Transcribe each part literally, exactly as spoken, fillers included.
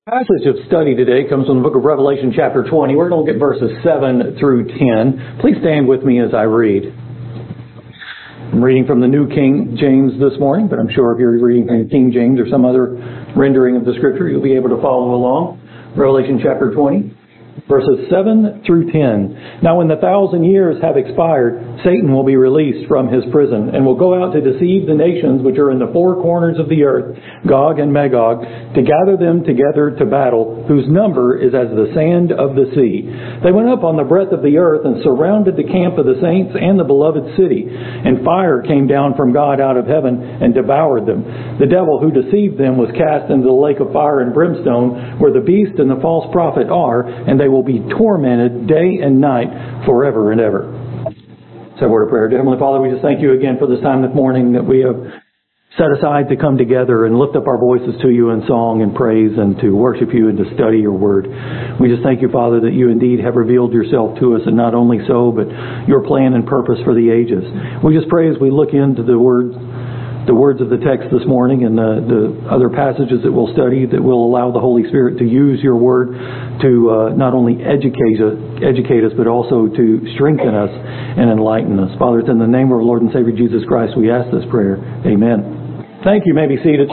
Passage of study today comes from the book of Revelation chapter twenty. We're going to look at verses seven through ten. Please stand with me as I read. I'm reading from the New King James this morning, but I'm sure if you're reading from King James or some other rendering of the scripture, you'll be able to follow along. Revelation chapter twenty, verses seven through ten. Now when the thousand years have expired, Satan will be released from his prison and will go out to deceive the nations which are in the four corners of the earth, Gog and Magog, to gather them together to battle, whose number is as the sand of the sea. They went up on the breadth of the earth and surrounded the camp of the saints and the beloved city. And fire came down from God out of heaven and devoured them. The devil who deceived them was cast into the lake of fire and brimstone, where the beast and the false prophet are, and they will be tormented day and night forever and ever. So, word of prayer. Dear Heavenly Father, we just thank you again for this time this morning that we have set aside to come together and lift up our voices to you in song and praise and to worship you and to study your word. We just thank you, Father, that you indeed have revealed yourself to us, and not only so, but your plan and purpose for the ages. We just pray as we look into the words the words of the text this morning and the, the other passages that we'll study, that will allow the Holy Spirit to use your word to uh, not only educate us, educate us, but also to strengthen us and enlighten us. Father, it's in the name of our Lord and Savior Jesus Christ we ask this prayer. Amen. Thank you. You may be seated.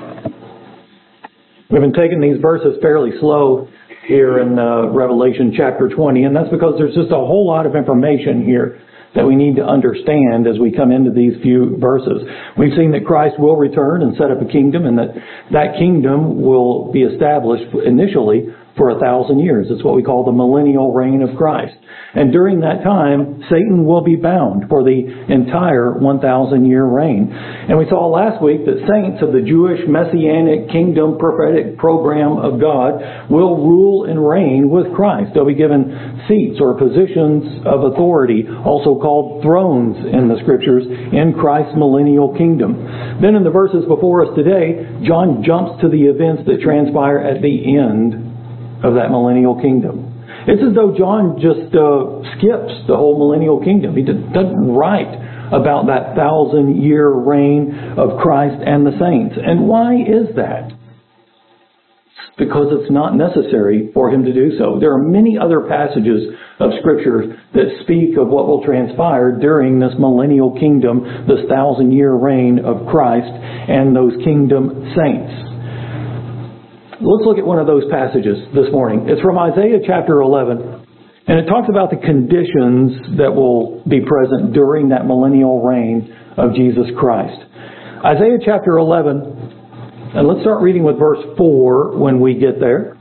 We've been taking these verses fairly slow here in uh, Revelation chapter twenty, and that's because there's just a whole lot of information here that we need to understand as we come into these few verses. We've seen that Christ will return and set up a kingdom, and that that kingdom will be established initially for a thousand years. It's what we call the millennial reign of Christ. And during that time, Satan will be bound for the entire one thousand year reign. And we saw last week that saints of the Jewish Messianic Kingdom prophetic program of God will rule and reign with Christ. They'll be given seats or positions of authority, also called thrones in the Scriptures, in Christ's millennial kingdom. Then in the verses before us today, John jumps to the events that transpire at the end of that millennial kingdom. It's as though John just uh, skips the whole millennial kingdom. He doesn't write about that thousand-year reign of Christ and the saints. And why is that? Because it's not necessary for him to do so. There are many other passages of Scripture that speak of what will transpire during this millennial kingdom, this thousand-year reign of Christ and those kingdom saints. Let's look at one of those passages this morning. It's from Isaiah chapter eleven, and it talks about the conditions that will be present during that millennial reign of Jesus Christ. Isaiah chapter eleven, and let's start reading with verse four when we get there.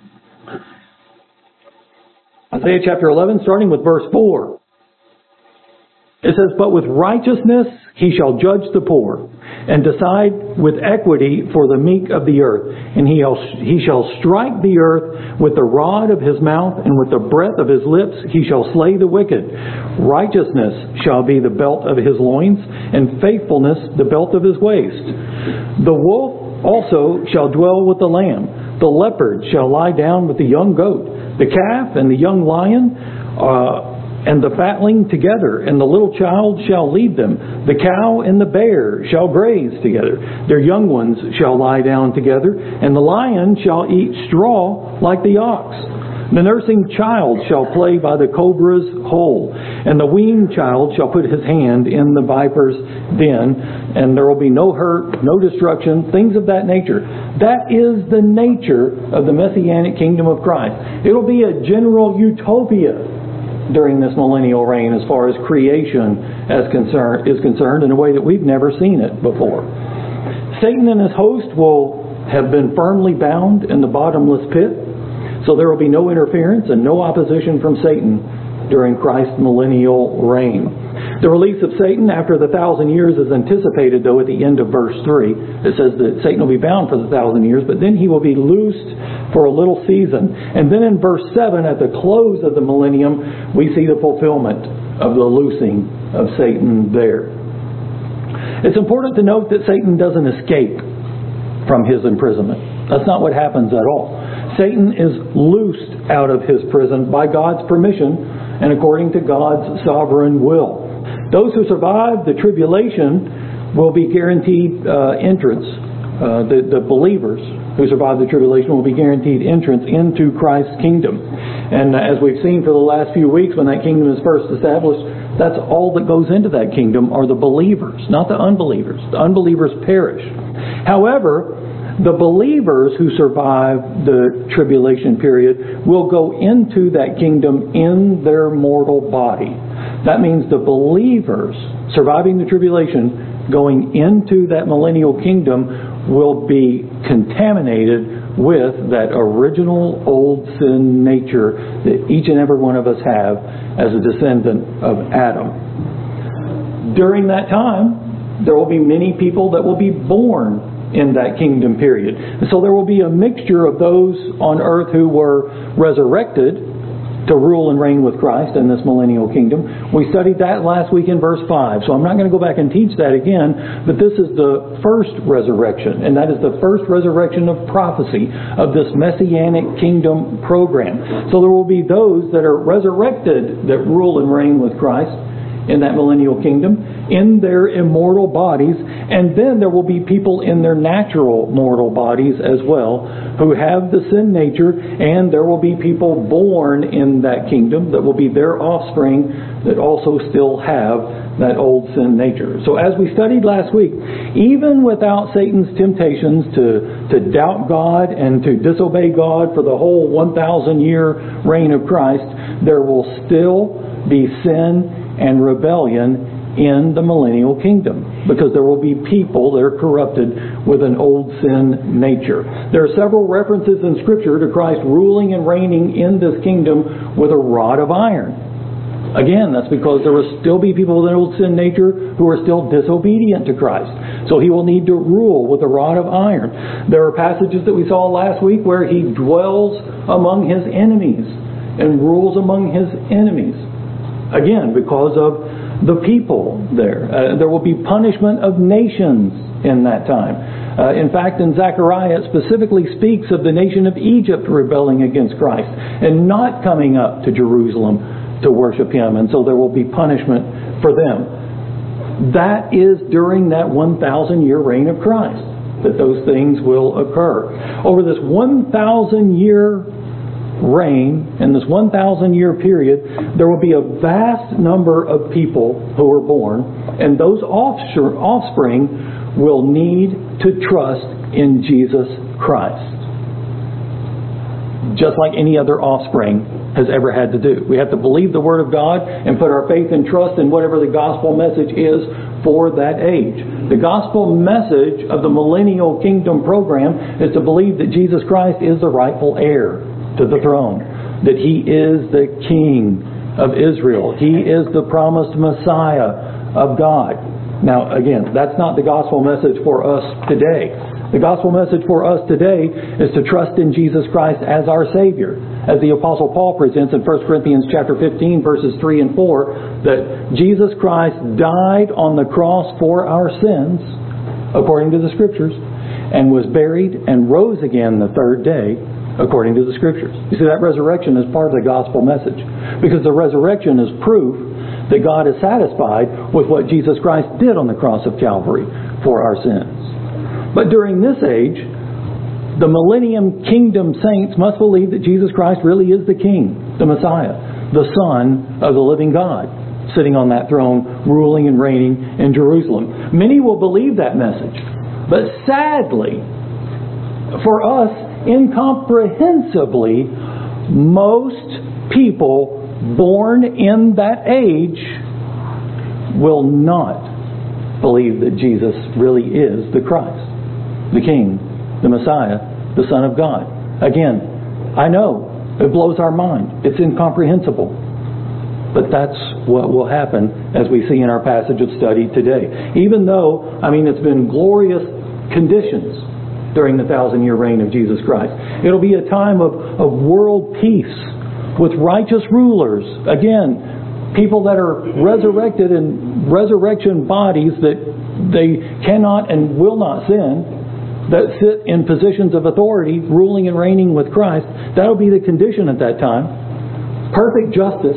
Isaiah chapter eleven, starting with verse four. It says, "But with righteousness he shall judge the poor, and decide with equity for the meek of the earth. And he shall, he shall strike the earth with the rod of his mouth, and with the breath of his lips he shall slay the wicked. Righteousness shall be the belt of his loins, and faithfulness the belt of his waist. The wolf also shall dwell with the lamb. The leopard shall lie down with the young goat. The calf and the young lion uh, and the fatling together, and the little child shall lead them. The cow and the bear shall graze together. Their young ones shall lie down together, and the lion shall eat straw like the ox. The nursing child shall play by the cobra's hole, and the weaned child shall put his hand in the viper's den, and there will be no hurt, no destruction, things of that nature." That is the nature of the Messianic kingdom of Christ. It will be a general utopia during this millennial reign as far as creation as concern, is concerned, in a way that we've never seen it before. Satan and his host will have been firmly bound in the bottomless pit, so there will be no interference and no opposition from Satan during Christ's millennial reign. The release of Satan after the thousand years is anticipated, though, at the end of verse three. It says that Satan will be bound for the thousand years, but then he will be loosed for a little season. And then in verse seven, at the close of the millennium, we see the fulfillment of the loosing of Satan there. It's important to note that Satan doesn't escape from his imprisonment. That's not what happens at all. Satan is loosed out of his prison by God's permission and according to God's sovereign will. Those who survive the tribulation will be guaranteed uh, entrance. Uh, the, the believers who survive the tribulation will be guaranteed entrance into Christ's kingdom. And as we've seen for the last few weeks, when that kingdom is first established, that's all that goes into that kingdom are the believers, not the unbelievers. The unbelievers perish. However, the believers who survive the tribulation period will go into that kingdom in their mortal body. That means the believers surviving the tribulation going into that millennial kingdom will be contaminated with that original old sin nature that each and every one of us have as a descendant of Adam. During that time, there will be many people that will be born in that kingdom period. And so there will be a mixture of those on earth who were resurrected to rule and reign with Christ in this millennial kingdom. We studied that last week in verse five, so I'm not going to go back and teach that again, but this is the first resurrection, and that is the first resurrection of prophecy of this Messianic kingdom program. So there will be those that are resurrected that rule and reign with Christ in that millennial kingdom in their immortal bodies, and then there will be people in their natural mortal bodies as well who have the sin nature, and there will be people born in that kingdom that will be their offspring that also still have that old sin nature. So as we studied last week, even without Satan's temptations to, to doubt God and to disobey God for the whole one thousand year reign of Christ, there will still be sin and rebellion in the millennial kingdom, because there will be people that are corrupted with an old sin nature. There are several references in Scripture to Christ ruling and reigning in this kingdom with a rod of iron. Again, that's because there will still be people with an old sin nature who are still disobedient to Christ. So He will need to rule with a rod of iron. There are passages that we saw last week where He dwells among His enemies and rules among His enemies. Again, because of the people there. Uh, there will be punishment of nations in that time. Uh, in fact, in Zechariah, it specifically speaks of the nation of Egypt rebelling against Christ and not coming up to Jerusalem to worship Him. And so there will be punishment for them. That is during that one thousand year reign of Christ that those things will occur. Over this one thousand year reign, in this one thousand year period, there will be a vast number of people who are born, and those offspring will need to trust in Jesus Christ. Just like any other offspring has ever had to do. We have to believe the Word of God and put our faith and trust in whatever the gospel message is for that age. The gospel message of the millennial kingdom program is to believe that Jesus Christ is the rightful heir to the throne, that He is the King of Israel. He is the promised Messiah of God. Now, again, that's not the gospel message for us today. The gospel message for us today is to trust in Jesus Christ as our Savior. As the Apostle Paul presents in First Corinthians chapter fifteen, verses three and four, that Jesus Christ died on the cross for our sins, according to the Scriptures, and was buried and rose again the third day, according to the Scriptures. You see, that resurrection is part of the gospel message, because the resurrection is proof that God is satisfied with what Jesus Christ did on the cross of Calvary for our sins. But during this age, the millennium kingdom saints must believe that Jesus Christ really is the King, the Messiah, the Son of the living God, sitting on that throne, ruling and reigning in Jerusalem. Many will believe that message. But sadly, for us, incomprehensibly, most people born in that age will not believe that Jesus really is the Christ, the King, the Messiah, the Son of God. Again, I know it blows our mind. It's incomprehensible. But that's what will happen as we see in our passage of study today. Even though, I mean, it's been glorious conditions during the thousand year reign of Jesus Christ. It'll be a time of, of world peace with righteous rulers. Again, people that are resurrected in resurrection bodies that they cannot and will not sin, that sit in positions of authority, ruling and reigning with Christ. That'll be the condition at that time. Perfect justice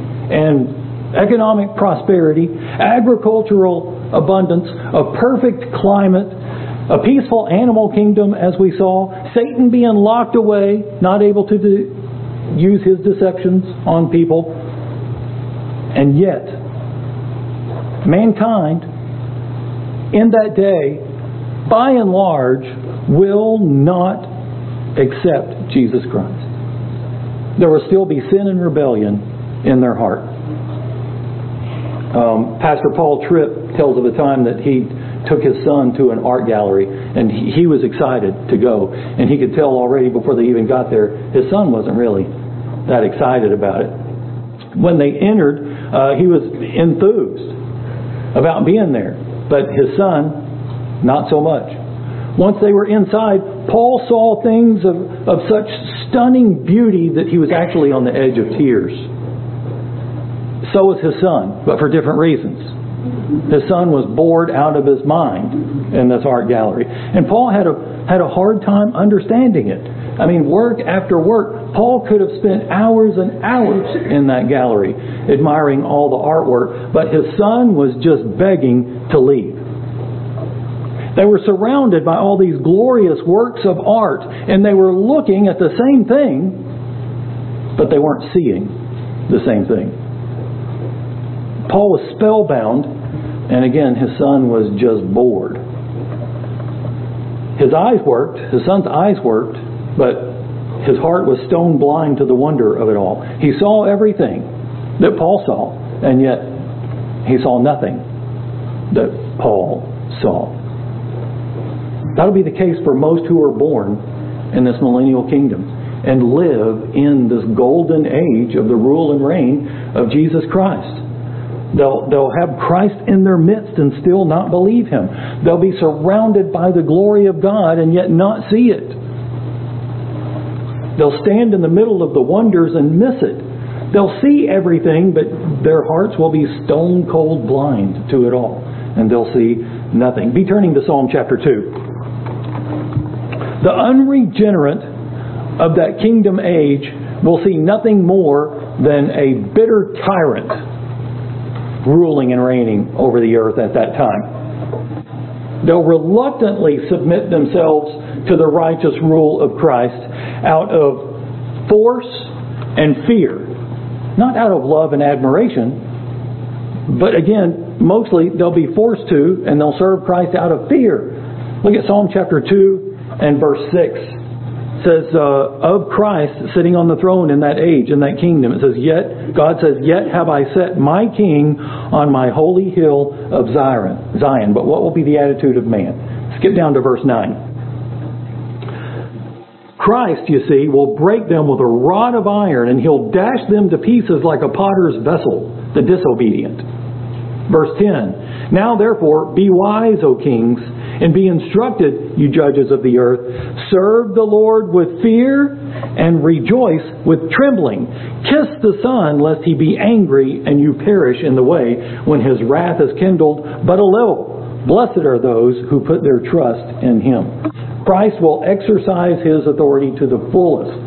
and economic prosperity, agricultural abundance, a perfect climate, a peaceful animal kingdom as we saw, Satan being locked away, not able to do, use his deceptions on people. And yet, mankind in that day, by and large, will not accept Jesus Christ. There will still be sin and rebellion in their heart. Um, Pastor Paul Tripp tells of a time that he took his son to an art gallery, and he, he was excited to go. And he could tell already before they even got there, his son wasn't really that excited about it. When they entered, uh, he was enthused about being there. But his son, not so much. Once they were inside, Paul saw things of, of such stunning beauty that he was actually on the edge of tears. So was his son, but for different reasons. His son was bored out of his mind in this art gallery. And Paul had a, had a hard time understanding it. I mean, work after work, Paul could have spent hours and hours in that gallery admiring all the artwork, but his son was just begging to leave. They were surrounded by all these glorious works of art, and they were looking at the same thing, but they weren't seeing the same thing. Paul was spellbound, and again, his son was just bored. His eyes worked, his son's eyes worked, but his heart was stone blind to the wonder of it all. He saw everything that Paul saw, and yet he saw nothing that Paul saw. That'll be the case for most who are born in this millennial kingdom and live in this golden age of the rule and reign of Jesus Christ. They'll, they'll have Christ in their midst and still not believe Him. They'll be surrounded by the glory of God and yet not see it. They'll stand in the middle of the wonders and miss it. They'll see everything, but their hearts will be stone cold blind to it all. And they'll see nothing. Be turning to Psalm chapter two. The unregenerate of that kingdom age will see nothing more than a bitter tyrant ruling and reigning over the earth at that time. They'll reluctantly submit themselves to the righteous rule of Christ out of force and fear. Not out of love and admiration, but again, mostly they'll be forced to, and they'll serve Christ out of fear. Look at Psalm chapter two and verse six. It says, uh, of Christ sitting on the throne in that age, in that kingdom. It says, yet, God says, yet have I set my king on my holy hill of Zion. Zion. But what will be the attitude of man? Skip down to verse nine. Christ, you see, will break them with a rod of iron, and He'll dash them to pieces like a potter's vessel, the disobedient. Verse ten. Now therefore, be wise, O kings, and be instructed, you judges of the earth. Serve the Lord with fear and rejoice with trembling. Kiss the Son, lest He be angry and you perish in the way when His wrath is kindled but a little. Blessed are those who put their trust in Him. Christ will exercise His authority to the fullest.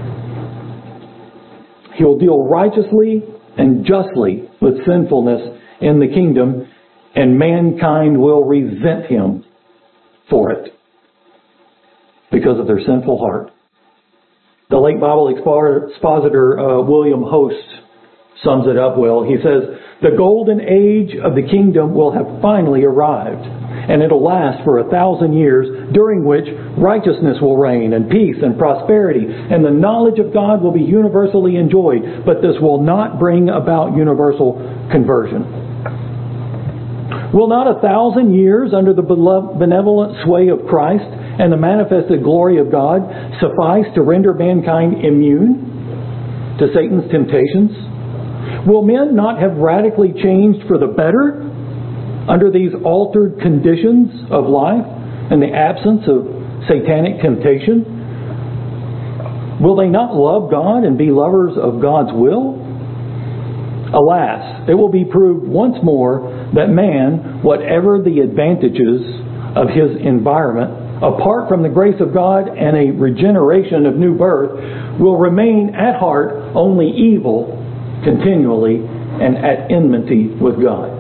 He'll deal righteously and justly with sinfulness in the kingdom, and mankind will resent Him for it because of their sinful heart. The late Bible expositor uh, William Host sums it up well. He says, the golden age of the kingdom will have finally arrived, and it'll last for a thousand years, during which righteousness will reign, and peace and prosperity, and the knowledge of God will be universally enjoyed. But this will not bring about universal conversion. Will not a thousand years under the benevolent sway of Christ and the manifested glory of God suffice to render mankind immune to Satan's temptations? Will men not have radically changed for the better under these altered conditions of life and the absence of satanic temptation? Will they not love God and be lovers of God's will? Alas, it will be proved once more that man, whatever the advantages of his environment, apart from the grace of God and a regeneration of new birth, will remain at heart only evil continually and at enmity with God.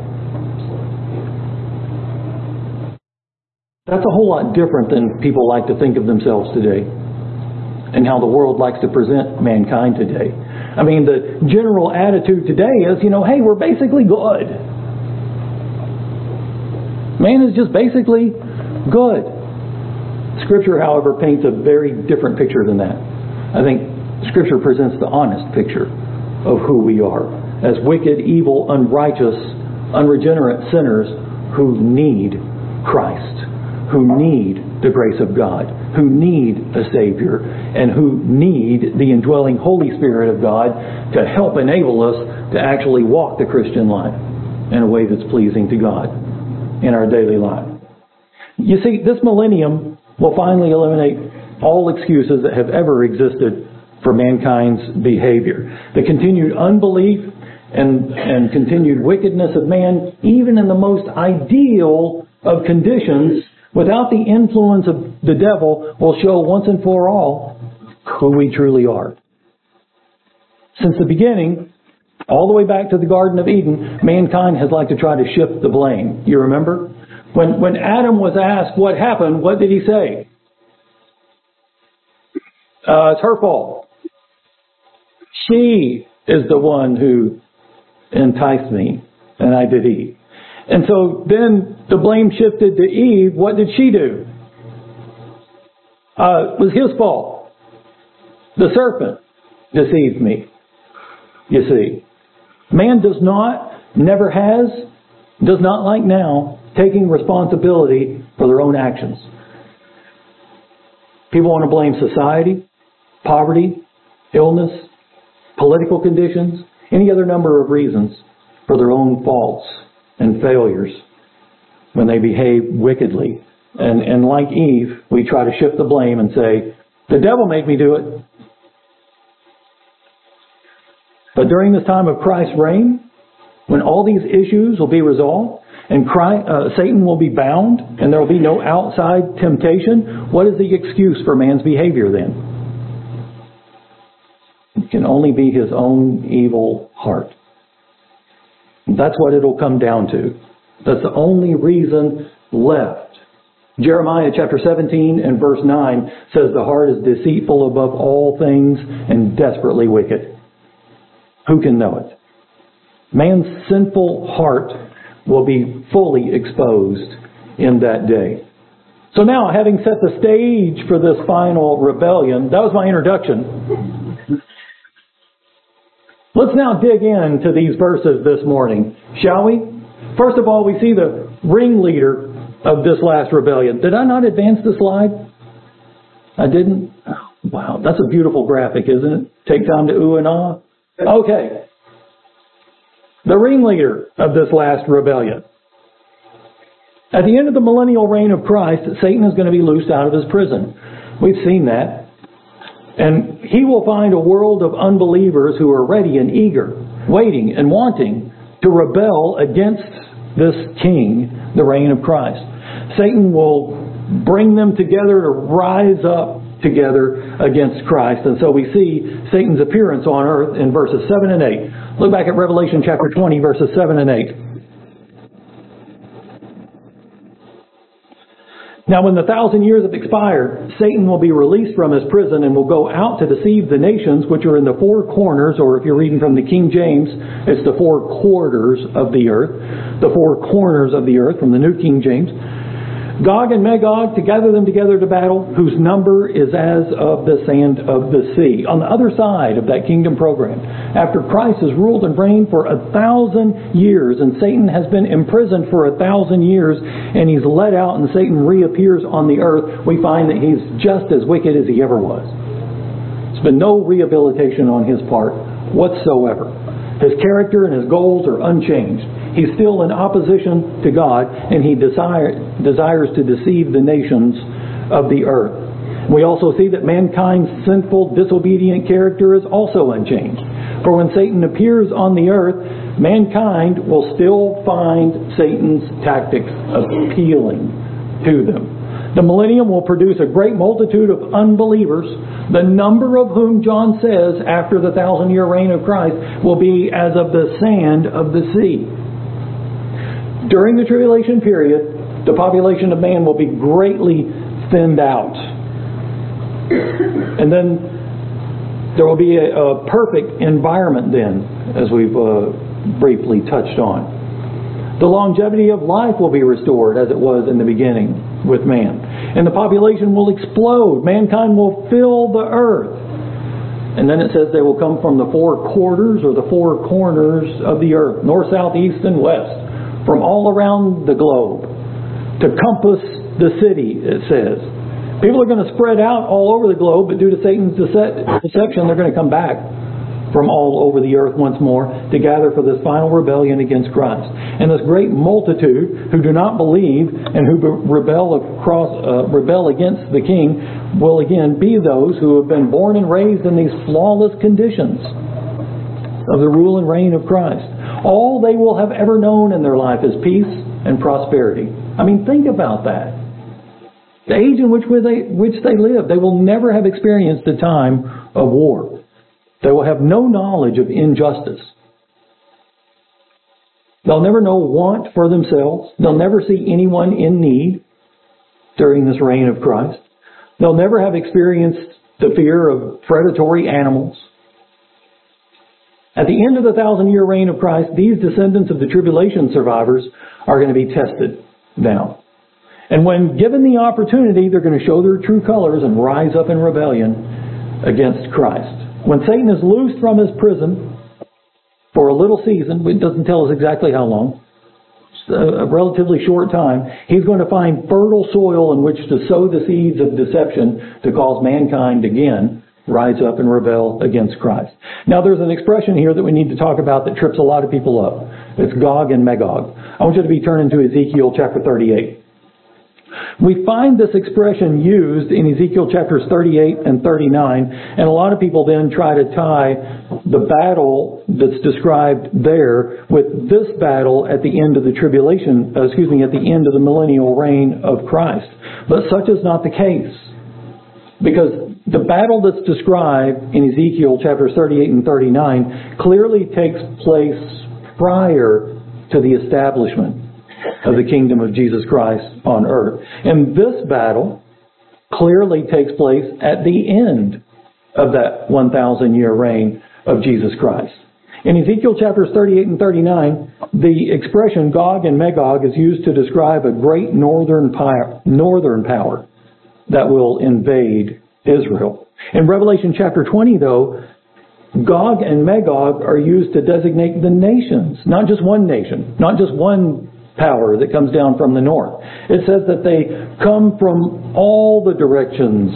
That's a whole lot different than people like to think of themselves today. and how the world likes to present mankind today. I mean, the general attitude today is, you know, hey, we're basically good. Man is just basically good. Scripture, however, paints a very different picture than that. I think Scripture presents the honest picture of who we are as wicked, evil, unrighteous, unregenerate sinners who need Christ, who need the grace of God, who need a Savior, and who need the indwelling Holy Spirit of God to help enable us to actually walk the Christian life in a way that's pleasing to God in our daily life. You see, this millennium will finally eliminate all excuses that have ever existed for mankind's behavior. The continued unbelief and, and continued wickedness of man, even in the most ideal of conditions, without the influence of the devil, will show once and for all who we truly are. Since the beginning, all the way back to the Garden of Eden, mankind has liked to try to shift the blame. You remember? When, when Adam was asked what happened, what did he say? Uh, it's her fault. She is the one who enticed me, and I did eat. And so then the blame shifted to Eve. What did she do? Uh, it was his fault. The serpent deceived me. You see, man does not, never has, does not like now, taking responsibility for their own actions. People want to blame society, poverty, illness, political conditions, any other number of reasons for their own faults and failures when they behave wickedly. And, and like Eve, we try to shift the blame and say, the devil made me do it. But during this time of Christ's reign, when all these issues will be resolved, and Christ, uh, Satan will be bound, and there will be no outside temptation, what is the excuse for man's behavior then? It can only be his own evil heart. That's what it'll come down to. That's the only reason left. Jeremiah chapter seventeen and verse nine says the heart is deceitful above all things and desperately wicked. Who can know it? Man's sinful heart will be fully exposed in that day. So now, having set the stage for this final rebellion, that was my introduction. Let's now dig into these verses this morning, shall we? First of all, we see the ringleader of this last rebellion. Did I not advance the slide? I didn't? Oh, wow, that's a beautiful graphic, isn't it? Take time to ooh and ah. Okay. The ringleader of this last rebellion. At the end of the millennial reign of Christ, Satan is going to be loosed out of his prison. We've seen that. And he will find a world of unbelievers who are ready and eager, waiting and wanting to rebel against this king, the reign of Christ. Satan will bring them together to rise up together against Christ. And so we see Satan's appearance on earth in verses seven and eight. Look back at Revelation chapter twenty, verses seven and eight. Now when the thousand years have expired, Satan will be released from his prison and will go out to deceive the nations which are in the four corners, or if you're reading from the King James, it's the four quarters of the earth. The four corners of the earth from the New King James. Gog and Magog, to gather them together to battle, whose number is as of the sand of the sea. On the other side of that kingdom program, after Christ has ruled and reigned for a thousand years, and Satan has been imprisoned for a thousand years, and he's let out and Satan reappears on the earth, we find that he's just as wicked as he ever was. There's been no rehabilitation on his part whatsoever. His character and his goals are unchanged. He's still in opposition to God, and he desire, desires to deceive the nations of the earth. We also see that mankind's sinful, disobedient character is also unchanged. For when Satan appears on the earth, mankind will still find Satan's tactics appealing to them. The millennium will produce a great multitude of unbelievers, the number of whom John says after the thousand-year reign of Christ will be as of the sand of the sea. During the tribulation period, the population of man will be greatly thinned out. And then there will be a, a perfect environment then, as we've uh, briefly touched on. The longevity of life will be restored as it was in the beginning with man. And the population will explode. Mankind will fill the earth. And then it says they will come from the four quarters or the four corners of the earth, north, south, east, and west, from all around the globe, to compass the city, it says. People are going to spread out all over the globe, but due to Satan's deception, they're going to come back from all over the earth once more to gather for this final rebellion against Christ. And this great multitude who do not believe and who rebel across, uh, rebel against the King will again be those who have been born and raised in these flawless conditions of the rule and reign of Christ. All they will have ever known in their life is peace and prosperity. I mean, think about that. The age in which they, which they live, they will never have experienced a time of war. They will have no knowledge of injustice. They'll never know want for themselves. They'll never see anyone in need during this reign of Christ. They'll never have experienced the fear of predatory animals. At the end of the thousand-year reign of Christ, these descendants of the tribulation survivors are going to be tested now. And when given the opportunity, they're going to show their true colors and rise up in rebellion against Christ. When Satan is loosed from his prison for a little season, it doesn't tell us exactly how long, a relatively short time, he's going to find fertile soil in which to sow the seeds of deception to cause mankind again rise up and rebel against Christ. Now there's an expression here that we need to talk about that trips a lot of people up. It's Gog and Magog. I want you to be turning to Ezekiel chapter thirty-eight. We find this expression used in Ezekiel chapters thirty-eight and thirty-nine, and a lot of people then try to tie the battle that's described there with this battle at the end of the tribulation, uh, excuse me, at the end of the millennial reign of Christ. But such is not the case. Because the battle that's described in Ezekiel chapters thirty-eight and thirty-nine clearly takes place prior to the establishment of the kingdom of Jesus Christ on earth. And this battle clearly takes place at the end of that one thousand year reign of Jesus Christ. In Ezekiel chapters thirty-eight and thirty-nine, the expression Gog and Magog is used to describe a great northern power, northern power that will invade Israel. In Revelation chapter twenty, though, Gog and Magog are used to designate the nations, not just one nation, not just one power that comes down from the north. It says that they come from all the directions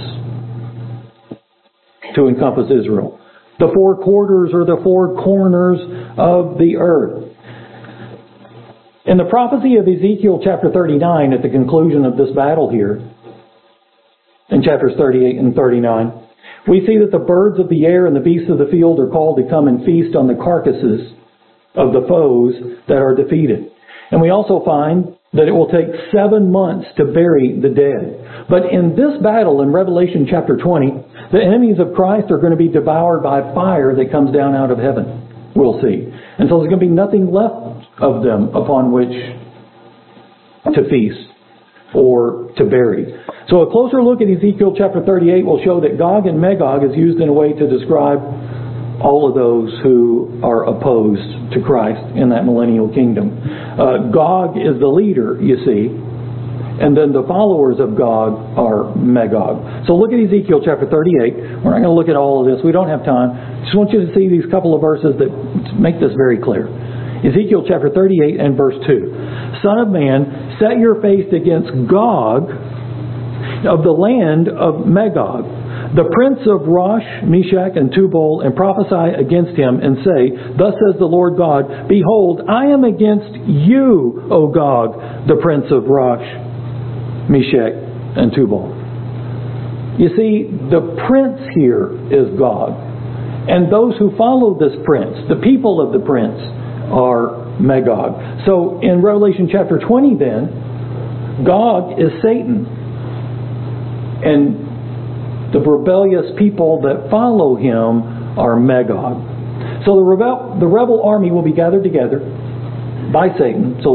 to encompass Israel. The four quarters or the four corners of the earth. In the prophecy of Ezekiel chapter thirty-nine, at the conclusion of this battle here, in chapters thirty-eight and thirty-nine, we see that the birds of the air and the beasts of the field are called to come and feast on the carcasses of the foes that are defeated. And we also find that it will take seven months to bury the dead. But in this battle in Revelation chapter twenty, the enemies of Christ are going to be devoured by fire that comes down out of heaven. We'll see. And so there's going to be nothing left of them upon which to feast or to bury. So a closer look at Ezekiel chapter thirty-eight will show that Gog and Magog is used in a way to describe all of those who are opposed to Christ in that millennial kingdom. Uh, Gog is the leader, you see, and then the followers of Gog are Magog. So look at Ezekiel chapter thirty-eight. We're not going to look at all of this. We don't have time. Just want you to see these couple of verses that make this very clear. Ezekiel chapter thirty-eight and verse two. Son of man, set your face against Gog of the land of Magog, the prince of Rosh, Meshach, and Tubal, and prophesy against him, and say, Thus says the Lord God, Behold, I am against you, O Gog, the prince of Rosh, Meshach, and Tubal. You see, the prince here is Gog. And those who follow this prince, the people of the prince, are Magog. So in Revelation chapter twenty then, Gog is Satan. And the rebellious people that follow him are Magog. So the rebel, the rebel army will be gathered together by Satan. So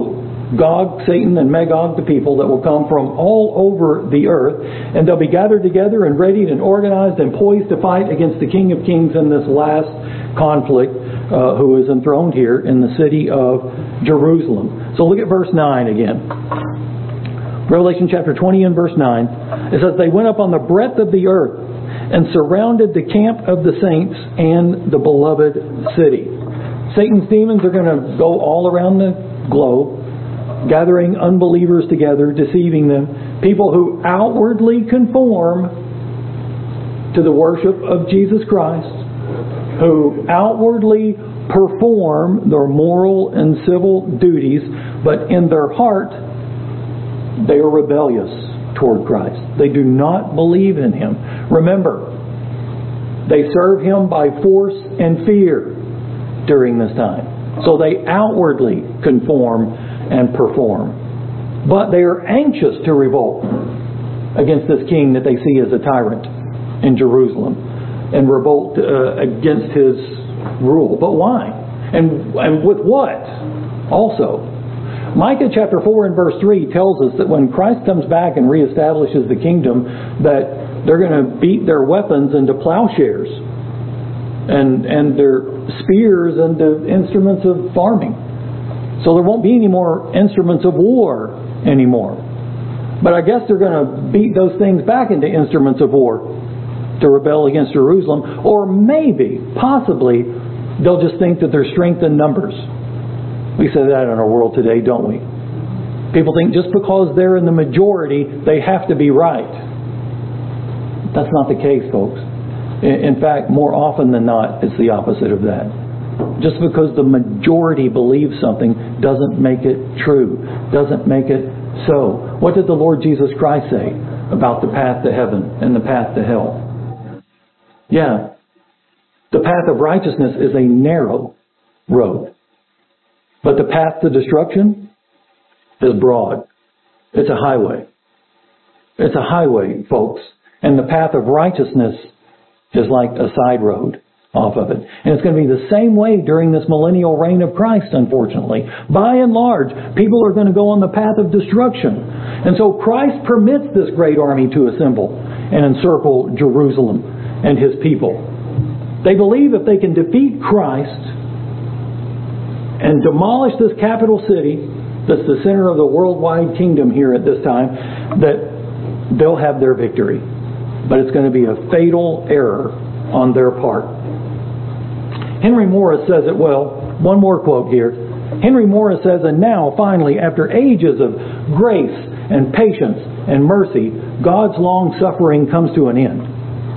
Gog, Satan, and Magog, the people that will come from all over the earth, and they'll be gathered together and readied and organized and poised to fight against the King of Kings in this last conflict, uh, who is enthroned here in the city of Jerusalem. So look at verse nine again. Revelation chapter twenty and verse nine. It says, they went up on the breadth of the earth and surrounded the camp of the saints and the beloved city. Satan's demons are going to go all around the globe, gathering unbelievers together, deceiving them. People who outwardly conform to the worship of Jesus Christ, who outwardly perform their moral and civil duties, but in their heart, they are rebellious toward Christ. They do not believe in Him. Remember, they serve Him by force and fear during this time. So they outwardly conform and perform. But they are anxious to revolt against this king that they see as a tyrant in Jerusalem, and revolt uh, against his rule. But why? And, and with what? Also, Micah chapter four and verse three tells us that when Christ comes back and reestablishes the kingdom, that they're going to beat their weapons into plowshares and, and their spears into instruments of farming. So there won't be any more instruments of war anymore. But I guess they're going to beat those things back into instruments of war to rebel against Jerusalem. Or maybe, possibly, they'll just think that there's strength in numbers. We say that in our world today, don't we? People think just because they're in the majority, they have to be right. That's not the case, folks. In fact, more often than not, it's the opposite of that. Just because the majority believes something doesn't make it true, doesn't make it so. What did the Lord Jesus Christ say about the path to heaven and the path to hell? Yeah, the path of righteousness is a narrow road, but the path to destruction is broad. It's a highway. It's a highway, folks. And the path of righteousness is like a side road off of it. And it's going to be the same way during this millennial reign of Christ, unfortunately. By and large, people are going to go on the path of destruction. And so Christ permits this great army to assemble and encircle Jerusalem and His people. They believe if they can defeat Christ and demolish this capital city, that's the center of the worldwide kingdom here at this time, that they'll have their victory. But it's going to be a fatal error on their part. Henry Morris says it well. One more quote here. Henry Morris says, and now, finally, after ages of grace and patience and mercy, God's long suffering comes to an end.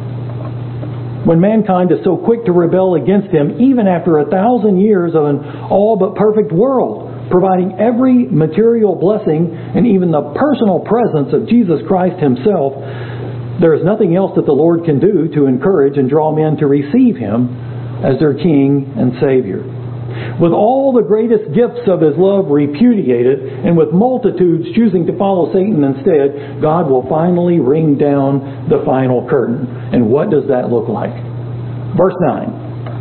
When mankind is so quick to rebel against Him, even after a thousand years of an all but perfect world, providing every material blessing and even the personal presence of Jesus Christ Himself, there is nothing else that the Lord can do to encourage and draw men to receive Him as their King and Savior. With all the greatest gifts of His love repudiated, and with multitudes choosing to follow Satan instead, God will finally ring down the final curtain. And what does that look like? Verse nine.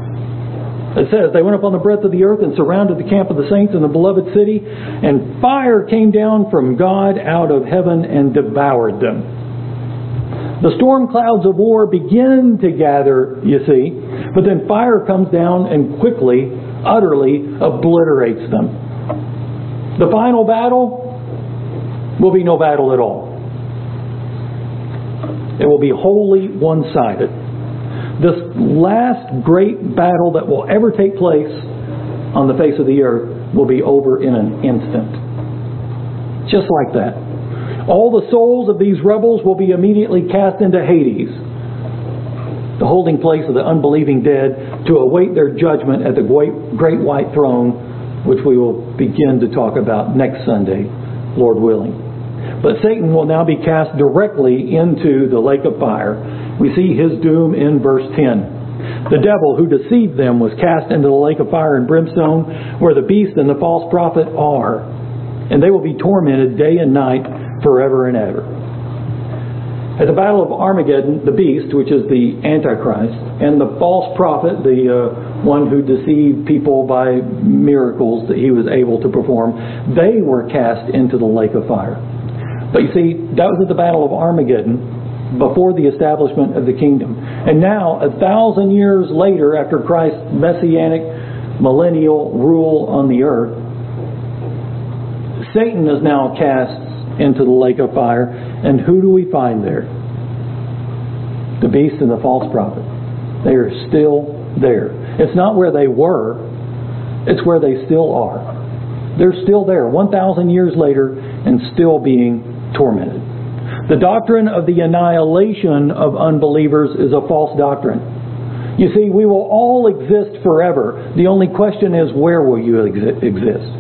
It says, they went up on the breadth of the earth and surrounded the camp of the saints in the beloved city, and fire came down from God out of heaven and devoured them. The storm clouds of war begin to gather, you see, but then fire comes down and quickly, utterly obliterates them. The final battle will be no battle at all. It will be wholly one-sided. This last great battle that will ever take place on the face of the earth will be over in an instant. Just like that. All the souls of these rebels will be immediately cast into Hades, the holding place of the unbelieving dead, to await their judgment at the great, great white throne, which we will begin to talk about next Sunday, Lord willing. But Satan will now be cast directly into the lake of fire. We see his doom in verse ten. The devil who deceived them was cast into the lake of fire and brimstone, where the beast and the false prophet are. And they will be tormented day and night forever and ever. At the battle of Armageddon, the beast, which is the Antichrist, and the false prophet, the uh, one who deceived people by miracles that he was able to perform. They were cast into the lake of fire. But you see, that was at the Battle of Armageddon, before the establishment of the kingdom. And now, a thousand years later, after Christ's messianic millennial rule on the earth, Satan is now cast into the lake of fire. And who do we find there? The beast and the false prophet. They are still there. It's not where they were, it's where they still are. They're still there, one thousand years later, and still being tormented. The doctrine of the annihilation of unbelievers is a false doctrine. You see, we will all exist forever. The only question is, where will you exi- exist?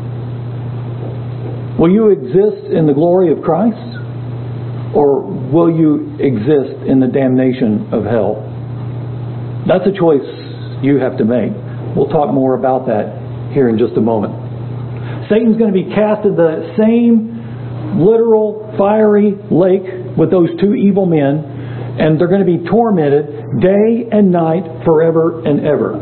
Will you exist in the glory of Christ? Or will you exist in the damnation of hell? That's a choice you have to make. We'll talk more about that here in just a moment. Satan's going to be cast in the same literal fiery lake with those two evil men, and they're going to be tormented day and night forever and ever.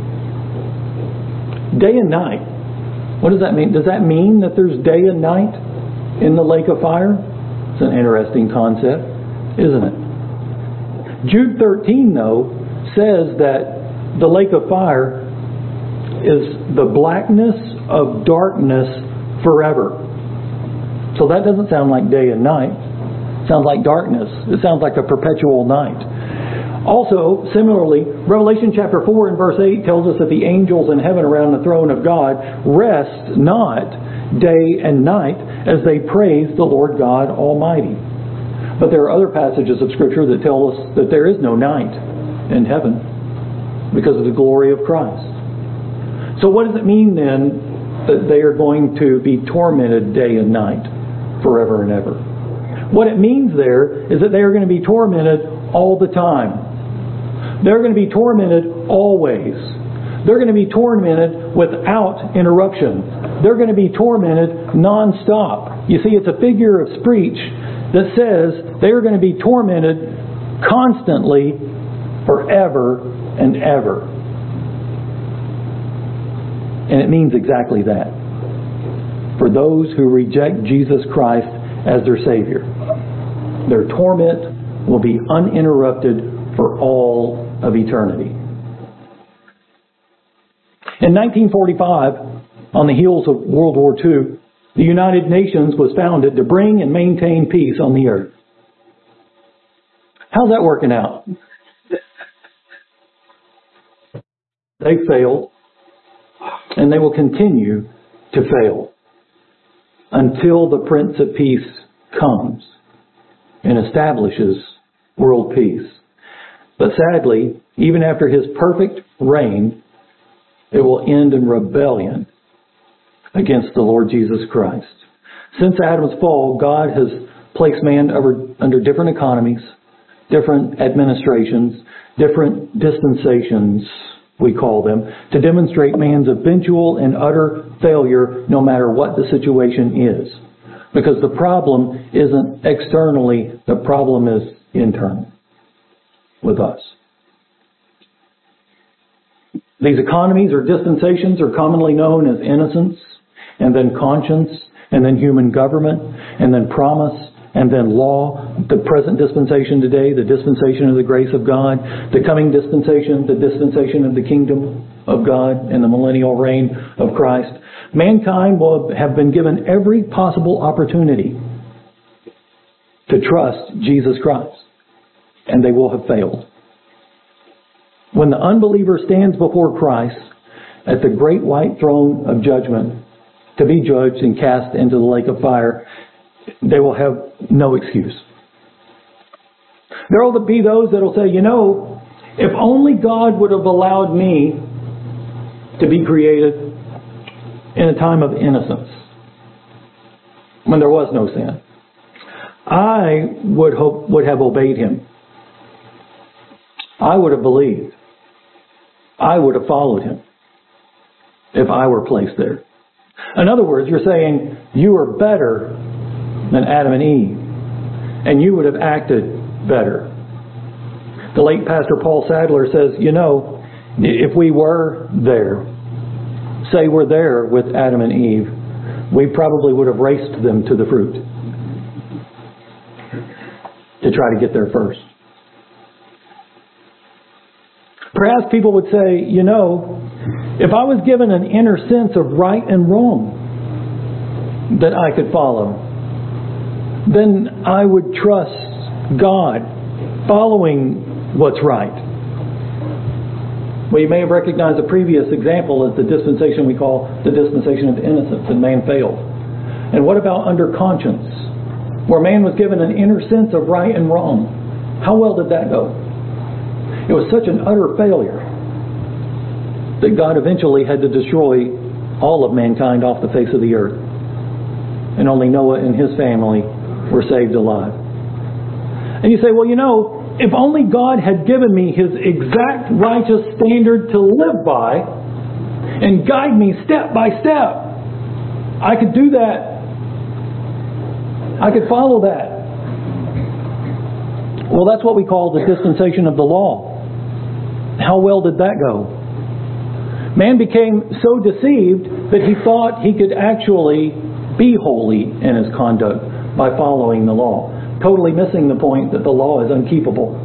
Day and night. What does that mean? Does that mean that there's day and night in the lake of fire? It's an interesting concept, isn't it? Jude thirteen, though, says that the lake of fire is the blackness of darkness forever. So that doesn't sound like day and night. It sounds like darkness. It sounds like a perpetual night. Also, similarly, Revelation chapter four and verse eight tells us that the angels in heaven around the throne of God rest not day and night as they praise the Lord God Almighty. But there are other passages of Scripture that tell us that there is no night in heaven because of the glory of Christ. So what does it mean then that they are going to be tormented day and night forever and ever? What it means there is that they are going to be tormented all the time. They're going to be tormented always. They're going to be tormented without interruption. They're going to be tormented non-stop. You see, it's a figure of speech that says they are going to be tormented constantly forever and ever. And it means exactly that. For those who reject Jesus Christ as their Savior, their torment will be uninterrupted for all of eternity. In nineteen forty-five, on the heels of World War Two, the United Nations was founded to bring and maintain peace on the earth. How's that working out? They failed, and they will continue to fail until the Prince of Peace comes and establishes world peace. But sadly, even after his perfect reign, it will end in rebellion against the Lord Jesus Christ. Since Adam's fall, God has placed man over, under different economies, different administrations, different dispensations, we call them, to demonstrate man's eventual and utter failure no matter what the situation is. Because the problem isn't externally, the problem is internal with us. These economies or dispensations are commonly known as innocence, and then conscience, and then human government, and then promise, and then law. The present dispensation today, the dispensation of the grace of God. The coming dispensation, the dispensation of the kingdom of God and the millennial reign of Christ. Mankind will have been given every possible opportunity to trust Jesus Christ, and they will have failed. When the unbeliever stands before Christ at the great white throne of judgment to be judged and cast into the lake of fire, they will have no excuse. There will be those that will say, you know, if only God would have allowed me to be created in a time of innocence, when there was no sin, I would hope would have obeyed Him. I would have believed. I would have followed Him if I were placed there. In other words, you're saying you are better than Adam and Eve, and you would have acted better. The late Pastor Paul Sadler says, you know, If we were there, say we're there with Adam and Eve, we probably would have raced them to the fruit to try to get there first. Perhaps people would say, you know, if I was given an inner sense of right and wrong that I could follow, then I would trust God following what's right. Well, you may have recognized the previous example as the dispensation we call the dispensation of innocence, and man failed. And what about under conscience, where man was given an inner sense of right and wrong? How well did that go? It was such an utter failure that God eventually had to destroy all of mankind off the face of the earth. And only Noah and his family were saved alive. And you say, well, you know, if only God had given me His exact righteous standard to live by and guide me step by step, I could do that. I could follow that. Well, that's what we call the dispensation of the law. How well did that go? Man became so deceived that he thought he could actually be holy in his conduct by following the law, totally missing the point that the law is unkeepable.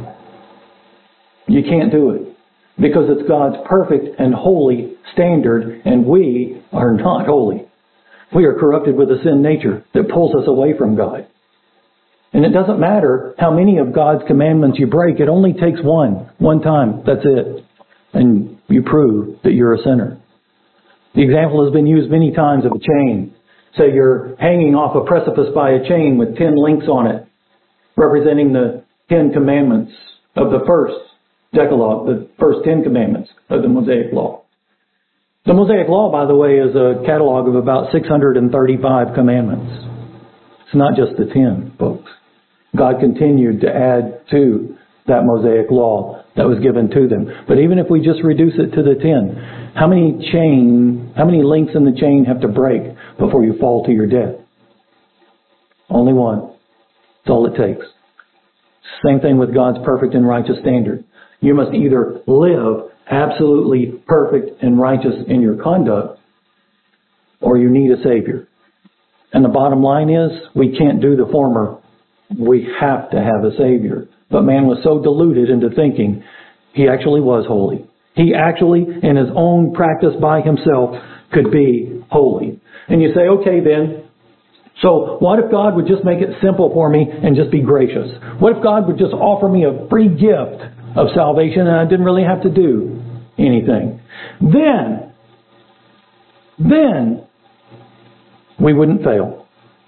You can't do it because it's God's perfect and holy standard, and we are not holy. We are corrupted with a sin nature that pulls us away from God. And it doesn't matter how many of God's commandments you break. It only takes one. One time. That's it. And you prove that you're a sinner. The example has been used many times of a chain. Say you're hanging off a precipice by a chain with ten links on it, representing the Ten Commandments of the first Decalogue, the first Ten Commandments of the Mosaic Law. The Mosaic Law, by the way, is a catalog of about six hundred thirty-five commandments. It's not just the ten, folks. God continued to add to that Mosaic Law that was given to them. But even if we just reduce it to the ten, how many chain, how many links in the chain have to break before you fall to your death? Only one. That's all it takes. Same thing with God's perfect and righteous standard. You must either live absolutely perfect and righteous in your conduct, or you need a Savior. And the bottom line is, we can't do the former. We have to have a Savior. But man was so deluded into thinking he actually was holy. He actually, in his own practice by himself, could be holy. And you say, okay then, so what if God would just make it simple for me and just be gracious? What if God would just offer me a free gift of salvation and I didn't really have to do anything? Then, then, we wouldn't fail.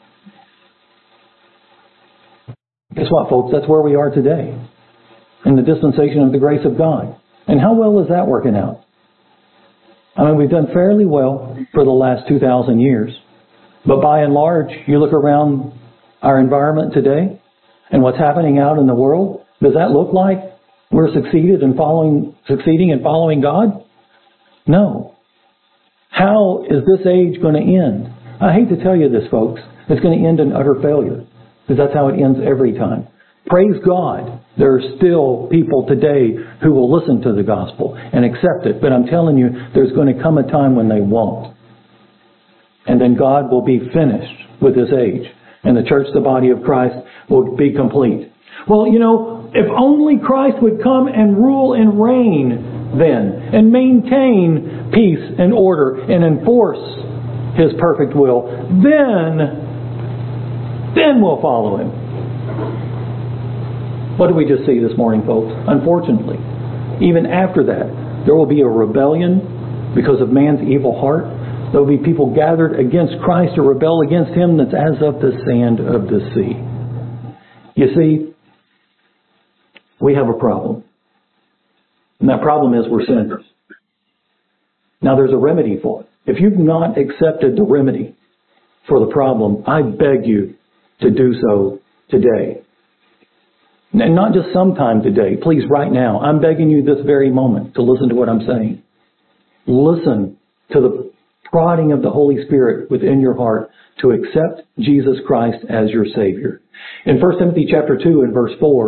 Guess what, folks? That's where we are today, in the dispensation of the grace of God. And how well is that working out? I mean, we've done fairly well for the last two thousand years. But by and large, you look around our environment today and what's happening out in the world, does that look like we're succeeded in following, succeeding in following God? No. How is this age going to end? I hate to tell you this, folks. It's going to end in utter failure, because that's how it ends every time. Praise God, there are still people today who will listen to the gospel and accept it. But I'm telling you, there's going to come a time when they won't. And then God will be finished with this age. And the church, the body of Christ, will be complete. Well, you know, if only Christ would come and rule and reign then, and maintain peace and order and enforce His perfect will, then, then we'll follow Him. What did we just see this morning, folks? Unfortunately, even after that, there will be a rebellion because of man's evil heart. There will be people gathered against Christ to rebel against Him that's as of the sand of the sea. You see, we have a problem. And that problem is we're sinners. Now there's a remedy for it. If you've not accepted the remedy for the problem, I beg you to do so today. And not just sometime today. Please, right now. I'm begging you this very moment to listen to what I'm saying. Listen to the prodding of the Holy Spirit within your heart to accept Jesus Christ as your Savior. In First Timothy chapter two and verse four,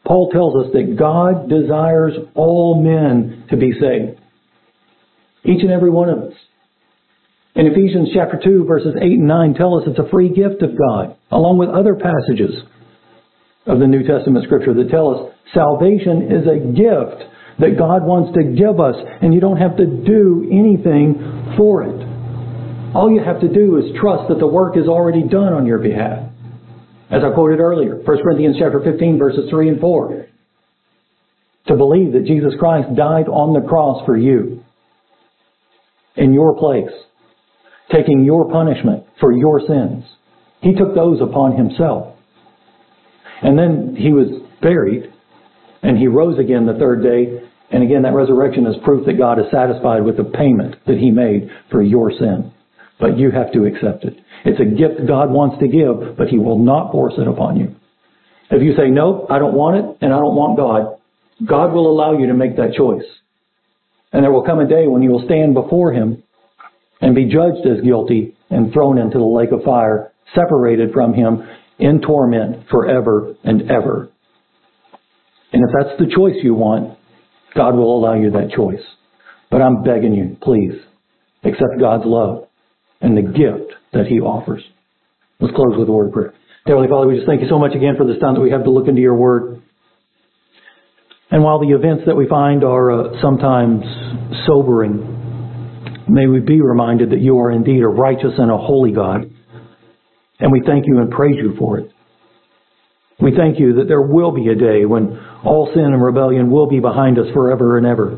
Paul tells us that God desires all men to be saved. Each and every one of us. In Ephesians chapter two, verses eight and nine tell us it's a free gift of God, along with other passages of the New Testament Scripture that tell us salvation is a gift that God wants to give us, and you don't have to do anything for it. All you have to do is trust that the work is already done on your behalf. As I quoted earlier, First Corinthians chapter fifteen, verses three and four. To believe that Jesus Christ died on the cross for you, in your place, taking your punishment for your sins. He took those upon Himself. And then He was buried, and He rose again the third day. And again, that resurrection is proof that God is satisfied with the payment that He made for your sin. But you have to accept it. It's a gift God wants to give, but He will not force it upon you. If you say, no, I don't want it, and I don't want God, God will allow you to make that choice. And there will come a day when you will stand before Him and be judged as guilty and thrown into the lake of fire, separated from Him in torment forever and ever. And if that's the choice you want, God will allow you that choice. But I'm begging you, please, accept God's love and the gift that He offers. Let's close with a word of prayer. Heavenly Father, we just thank You so much again for this time that we have to look into Your Word. And while the events that we find are uh, sometimes sobering, may we be reminded that You are indeed a righteous and a holy God. And we thank You and praise You for it. We thank You that there will be a day when all sin and rebellion will be behind us forever and ever.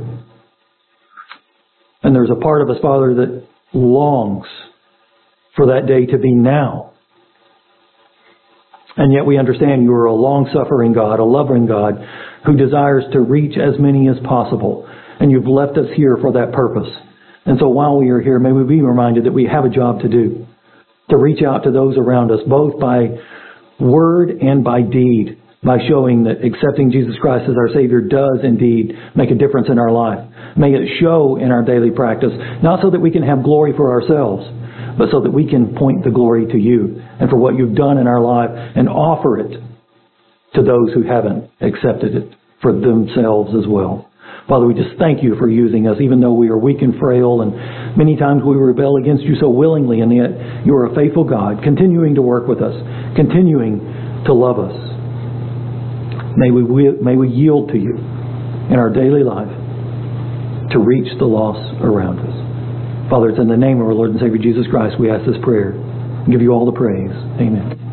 And there's a part of us, Father, that longs for that day to be now. And yet we understand You are a long-suffering God, a loving God, who desires to reach as many as possible. And You've left us here for that purpose. And so while we are here, may we be reminded that we have a job to do. To reach out to those around us, both by word and by deed. By showing that accepting Jesus Christ as our Savior does indeed make a difference in our life. May it show in our daily practice, not so that we can have glory for ourselves, but so that we can point the glory to You and for what You've done in our life and offer it to those who haven't accepted it for themselves as well. Father, we just thank You for using us, even though we are weak and frail, and many times we rebel against You so willingly, and yet You are a faithful God, continuing to work with us, continuing to love us. May we, may we yield to You in our daily life to reach the lost around us. Father, it's in the name of our Lord and Savior Jesus Christ we ask this prayer and give You all the praise. Amen.